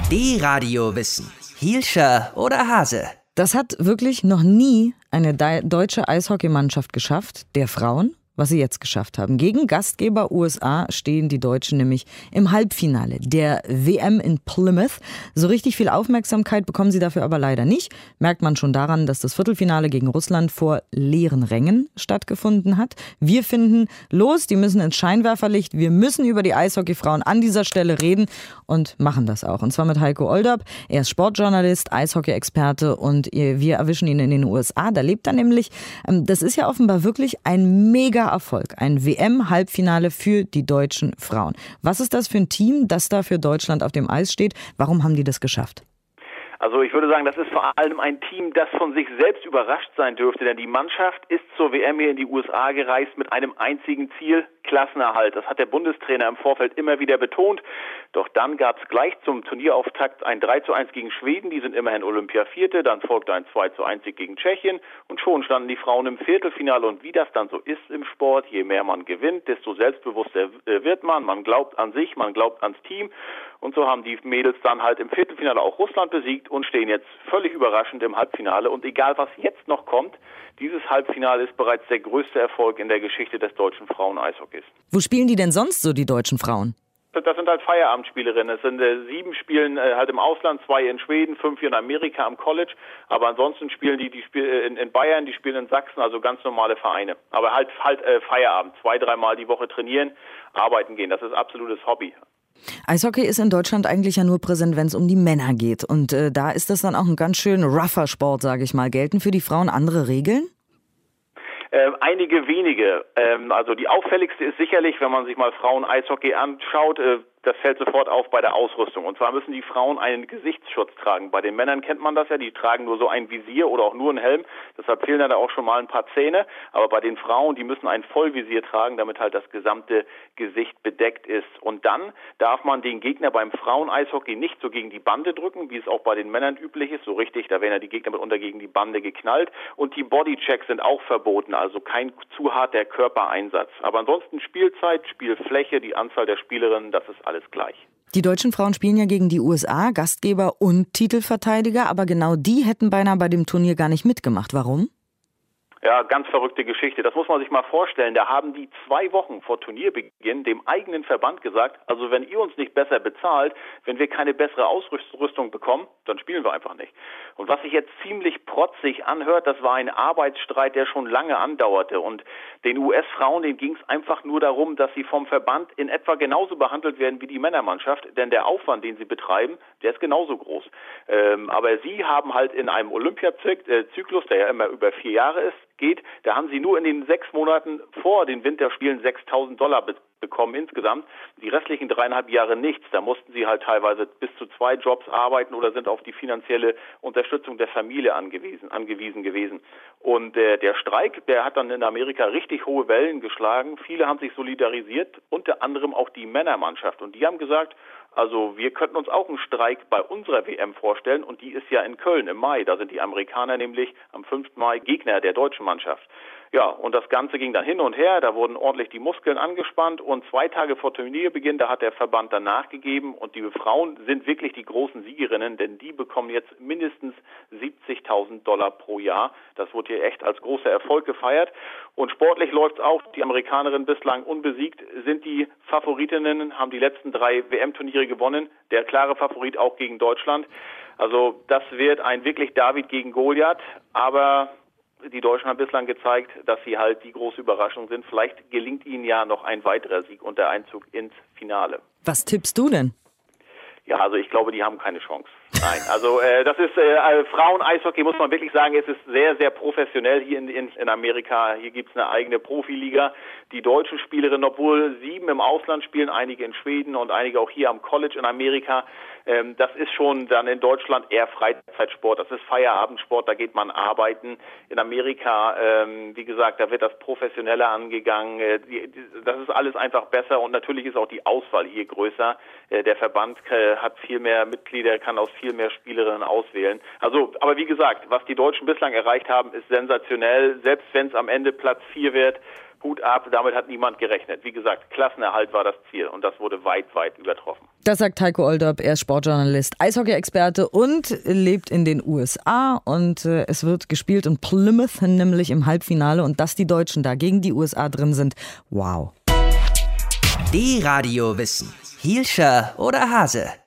D-Radio Wissen. Hielscher oder Hase? Das hat wirklich noch nie eine deutsche Eishockeymannschaft geschafft, der Frauen, was sie jetzt geschafft haben. Gegen Gastgeber USA stehen die Deutschen nämlich im Halbfinale der WM in Plymouth. So richtig viel Aufmerksamkeit bekommen sie dafür aber leider nicht. Merkt man schon daran, dass das Viertelfinale gegen Russland vor leeren Rängen stattgefunden hat. Wir finden, die müssen ins Scheinwerferlicht. Wir müssen über die Eishockeyfrauen an dieser Stelle reden und machen das auch. Und zwar mit Heiko Olderb. Er ist Sportjournalist, Eishockey-Experte und wir erwischen ihn in den USA. Da lebt er nämlich. Das ist ja offenbar wirklich ein mega Erfolg, ein WM-Halbfinale für die deutschen Frauen. Was ist das für ein Team, das da für Deutschland auf dem Eis steht? Warum haben die das geschafft? Also ich würde sagen, das ist vor allem ein Team, das von sich selbst überrascht sein dürfte, denn die Mannschaft ist zur WM hier in die USA gereist mit einem einzigen Ziel, Klassenerhalt. Das hat der Bundestrainer im Vorfeld immer wieder betont. Doch dann gab es gleich zum Turnierauftakt ein 3:1 gegen Schweden, die sind immerhin Olympia-Vierte, dann folgte ein 2:1 gegen Tschechien und schon standen die Frauen im Viertelfinale. Und wie das dann so ist im Sport, je mehr man gewinnt, desto selbstbewusster wird man. Man glaubt an sich, man glaubt ans Team. Und so haben die Mädels dann halt im Viertelfinale auch Russland besiegt und stehen jetzt völlig überraschend im Halbfinale. Und egal, was jetzt noch kommt, dieses Halbfinale ist bereits der größte Erfolg in der Geschichte des deutschen Frauen-Eishockeys. Wo spielen die denn sonst so, die deutschen Frauen? Das sind halt Feierabendspielerinnen. Es sind 7 spielen halt im Ausland, 2 in Schweden, 5 hier in Amerika am College. Aber ansonsten spielen die spielen in Bayern, die spielen in Sachsen, also ganz normale Vereine. Aber halt Feierabend, 2-3 Mal die Woche trainieren, arbeiten gehen. Das ist absolutes Hobby. Eishockey ist in Deutschland eigentlich ja nur präsent, wenn es um die Männer geht. Und da ist das dann auch ein ganz schön rougher Sport, sage ich mal. Gelten für die Frauen andere Regeln? Einige wenige. Also die auffälligste ist sicherlich, wenn man sich mal Frauen-Eishockey anschaut, das fällt sofort auf bei der Ausrüstung. Und zwar müssen die Frauen einen Gesichtsschutz tragen. Bei den Männern kennt man das ja, die tragen nur so ein Visier oder auch nur einen Helm. Deshalb fehlen da auch schon mal ein paar Zähne. Aber bei den Frauen, die müssen ein Vollvisier tragen, damit halt das gesamte Gesicht bedeckt ist. Und dann darf man den Gegner beim Frauen-Eishockey nicht so gegen die Bande drücken, wie es auch bei den Männern üblich ist. So richtig, da werden ja die Gegner mitunter gegen die Bande geknallt. Und die Bodychecks sind auch verboten, also kein zu harter Körpereinsatz. Aber ansonsten Spielzeit, Spielfläche, die Anzahl der Spielerinnen, das ist alles gleich. Die deutschen Frauen spielen ja gegen die USA, Gastgeber und Titelverteidiger, aber genau die hätten beinahe bei dem Turnier gar nicht mitgemacht. Warum? Ja, ganz verrückte Geschichte. Das muss man sich mal vorstellen. Da haben die 2 Wochen vor Turnierbeginn dem eigenen Verband gesagt, also wenn ihr uns nicht besser bezahlt, wenn wir keine bessere Ausrüstung bekommen, dann spielen wir einfach nicht. Und was sich jetzt ziemlich protzig anhört, das war ein Arbeitsstreit, der schon lange andauerte. Und den US-Frauen, denen ging es einfach nur darum, dass sie vom Verband in etwa genauso behandelt werden wie die Männermannschaft, denn der Aufwand, den sie betreiben, der ist genauso groß. Aber sie haben halt in einem Olympiazyklus, der ja immer über 4 Jahre ist, da haben sie nur in den 6 Monaten vor den Winterspielen $6.000 bekommen insgesamt. Die restlichen 3,5 Jahre nichts. Da mussten sie halt teilweise bis zu 2 Jobs arbeiten oder sind auf die finanzielle Unterstützung der Familie angewiesen gewesen. Und der Streik, der hat dann in Amerika richtig hohe Wellen geschlagen. Viele haben sich solidarisiert, unter anderem auch die Männermannschaft. Und die haben gesagt, also wir könnten uns auch einen Streik bei unserer WM vorstellen und die ist ja in Köln im Mai. Da sind die Amerikaner nämlich am 5. Mai Gegner der deutschen Mannschaft. Ja, und das Ganze ging dann hin und her, da wurden ordentlich die Muskeln angespannt und 2 Tage vor Turnierbeginn, da hat der Verband dann nachgegeben und die Frauen sind wirklich die großen Siegerinnen, denn die bekommen jetzt mindestens $70.000 pro Jahr. Das wurde hier echt als großer Erfolg gefeiert und sportlich läuft's auch. Die Amerikanerinnen bislang unbesiegt, sind die Favoritinnen, haben die letzten 3 WM-Turniere gewonnen, der klare Favorit auch gegen Deutschland. Also das wird ein wirklich David gegen Goliath, aber die Deutschen haben bislang gezeigt, dass sie halt die große Überraschung sind. Vielleicht gelingt ihnen ja noch ein weiterer Sieg und der Einzug ins Finale. Was tippst du denn? Ja, also ich glaube, die haben keine Chance. Nein, also das ist Frauen-Eishockey, muss man wirklich sagen, es ist sehr, sehr professionell hier in Amerika. Hier gibt's eine eigene Profiliga. Die deutschen Spielerinnen, obwohl 7 im Ausland spielen, einige in Schweden und einige auch hier am College in Amerika, das ist schon dann in Deutschland eher Freizeitsport. Das ist Feierabendsport, da geht man arbeiten. In Amerika, wie gesagt, da wird das professioneller angegangen. Das ist alles einfach besser und natürlich ist auch die Auswahl hier größer. Der Verband hat viel mehr Mitglieder, kann aus viel mehr Spielerinnen auswählen. Also, aber wie gesagt, was die Deutschen bislang erreicht haben, ist sensationell. Selbst wenn es am Ende Platz 4 wird, Hut ab, damit hat niemand gerechnet. Wie gesagt, Klassenerhalt war das Ziel und das wurde weit, weit übertroffen. Das sagt Heiko Olderb, er ist Sportjournalist, Eishockey-Experte und lebt in den USA. Und es wird gespielt in Plymouth, nämlich im Halbfinale. Und dass die Deutschen da gegen die USA drin sind, wow. Die Radio Wissen. Hielscher oder Hase?